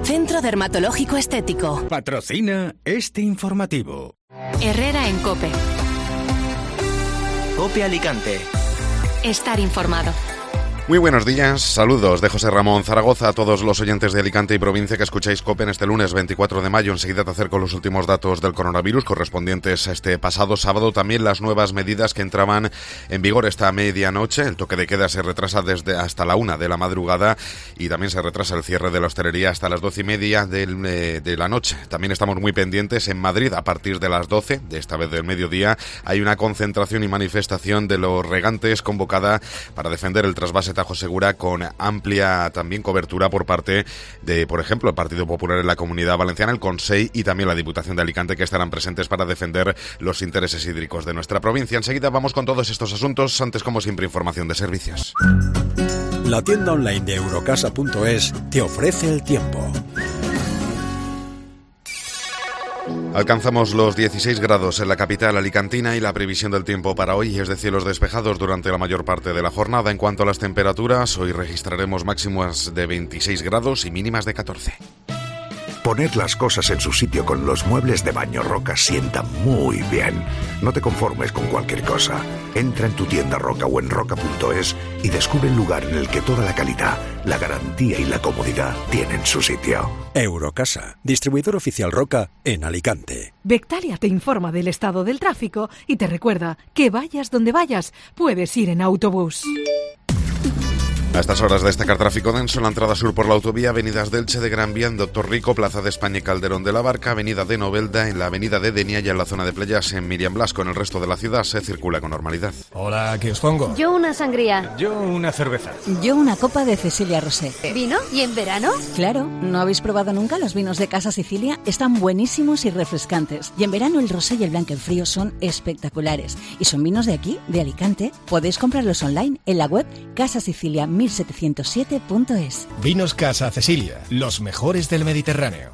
Centro Dermatológico Estético. Patrocina este informativo. Herrera en COPE. COPE Alicante. Estar informado. Muy buenos días, saludos de José Ramón Zaragoza a todos los oyentes de Alicante y provincia que escucháis COPE en este lunes 24 de mayo. Enseguida te acerco los últimos datos del coronavirus correspondientes a este pasado sábado. También las nuevas medidas que entraban en vigor esta medianoche. El toque de queda se retrasa desde hasta la 1 de la madrugada y también se retrasa el cierre de la hostelería hasta las 12:30 de la noche. También estamos muy pendientes en Madrid a partir de las 12, de esta vez del mediodía. Hay una concentración y manifestación de los regantes convocada para defender el trasvase Tajo Segura con amplia también cobertura por parte de, por ejemplo, el Partido Popular en la Comunidad Valenciana, el Consell y también la Diputación de Alicante, que estarán presentes para defender los intereses hídricos de nuestra provincia. Enseguida vamos con todos estos asuntos. Antes, como siempre, información de servicios. La tienda online de Eurocasa.es te ofrece el tiempo. Alcanzamos los 16 grados en la capital alicantina y la previsión del tiempo para hoy es de cielos despejados durante la mayor parte de la jornada. En cuanto a las temperaturas, hoy registraremos máximas de 26 grados y mínimas de 14. Poner las cosas en su sitio con los muebles de Baño Roca sienta muy bien. No te conformes con cualquier cosa. Entra en tu tienda Roca o en roca.es y descubre el lugar en el que toda la calidad, la garantía y la comodidad tienen su sitio. Eurocasa, distribuidor oficial Roca en Alicante. Bectalia te informa del estado del tráfico y te recuerda que vayas donde vayas, puedes ir en autobús. A estas horas destacar tráfico denso en la entrada sur por la autovía, avenidas de Elche, de Gran Vía, en Doctor Rico, Plaza de España y Calderón de la Barca, avenida de Novelda, en la avenida de Denia y en la zona de playas en Miriam Blasco. En el resto de la ciudad se circula con normalidad. Hola, ¿qué os pongo? Yo una sangría. Yo una cerveza. Yo una copa de Cecilia Rosé. ¿Vino? ¿Y en verano? Claro, ¿no habéis probado nunca los vinos de Casa Sicilia? Están buenísimos y refrescantes. Y en verano el rosé y el blanc en frío son espectaculares. Y son vinos de aquí, de Alicante. Podéis comprarlos online en la web casasicilia1707.es. Vinos Casa Cecilia, los mejores del Mediterráneo.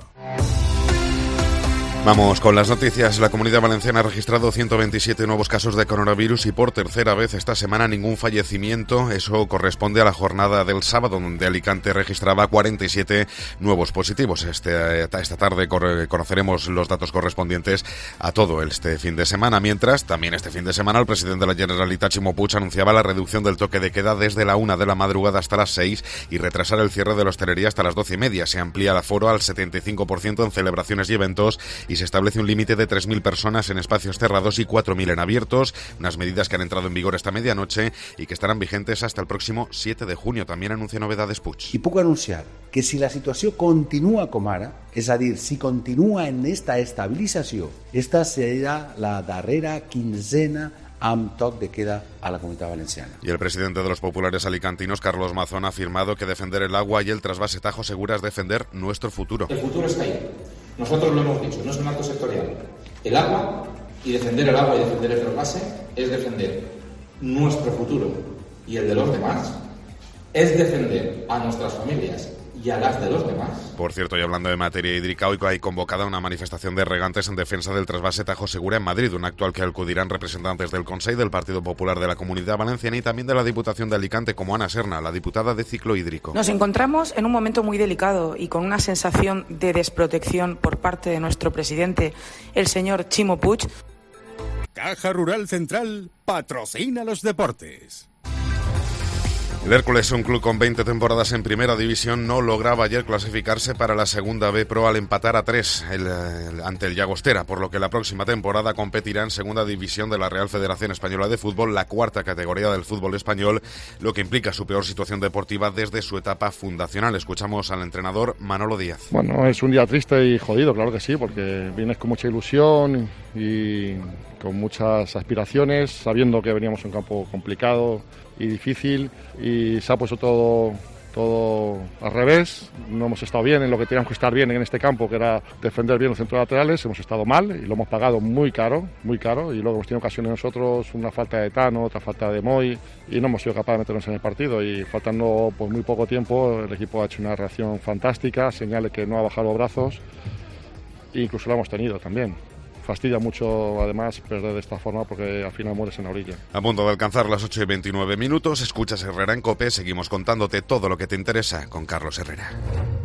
Vamos con las noticias. La Comunidad Valenciana ha registrado 127 nuevos casos de coronavirus y por tercera vez esta semana ningún fallecimiento. Eso corresponde a la jornada del sábado, donde Alicante registraba 47 nuevos positivos. Esta tarde conoceremos los datos correspondientes a todo este fin de semana. Mientras, también este fin de semana, el presidente de la Generalitat, Ximo Puig, anunciaba la reducción del toque de queda desde la 1 de la madrugada hasta las 6 y retrasar el cierre de la hostelería hasta las 12:30. Se amplía el aforo al 75% en celebraciones y eventos y se establece un límite de 3.000 personas en espacios cerrados y 4.000 en abiertos, unas medidas que han entrado en vigor esta medianoche y que estarán vigentes hasta el próximo 7 de junio. También anuncia novedades Puig. I puc anunciar que si la situació continua com ara, és a dir, si continua en esta estabilització, esta serà la darrera quinzena amb toc de queda a la Comunitat Valenciana. Y el presidente de los populares alicantinos, Carlos Mazón, ha afirmado que defender el agua y el trasvase Tajo Segura es defender nuestro futuro. El futuro está ahí. Nosotros lo hemos dicho, no es un acto sectorial. El agua y defender el agua y defender el trasvase es defender nuestro futuro y el de los demás. Es defender a nuestras familias y a las de los demás. Por cierto, y hablando de materia hídrica, hoy hay convocada una manifestación de regantes en defensa del trasvase Tajo Segura en Madrid, un acto al que acudirán representantes del Consell, del Partido Popular de la Comunidad Valenciana y también de la Diputación de Alicante, como Ana Serna, la diputada de Ciclo Hídrico. Nos encontramos en un momento muy delicado y con una sensación de desprotección por parte de nuestro presidente, el señor Ximo Puig. Caja Rural Central patrocina los deportes. El Hércules, un club con 20 temporadas en primera división, no lograba ayer clasificarse para la segunda B Pro al empatar a 3 ante el Llagostera, por lo que la próxima temporada competirá en segunda división de la Real Federación Española de Fútbol, la cuarta categoría del fútbol español, lo que implica su peor situación deportiva desde su etapa fundacional. Escuchamos al entrenador Manolo Díaz. Bueno, es un día triste y jodido, claro que sí, porque vienes con mucha ilusión y con muchas aspiraciones, sabiendo que veníamos a un campo complicado y difícil y se ha puesto todo al revés. No hemos estado bien en lo que teníamos que estar bien en este campo, que era defender bien los centros laterales. Hemos estado mal y lo hemos pagado muy caro, y luego hemos tenido ocasiones nosotros, una falta de Tano, otra falta de Moy, y no hemos sido capaces de meternos en el partido, y faltando pues muy poco tiempo el equipo ha hecho una reacción fantástica, señales que no ha bajado los brazos e incluso lo hemos tenido también. Fastidia mucho, además, perder de esta forma porque al final mueres en la orilla. A punto de alcanzar las 8:29, escuchas Herrera en COPE, seguimos contándote todo lo que te interesa con Carlos Herrera.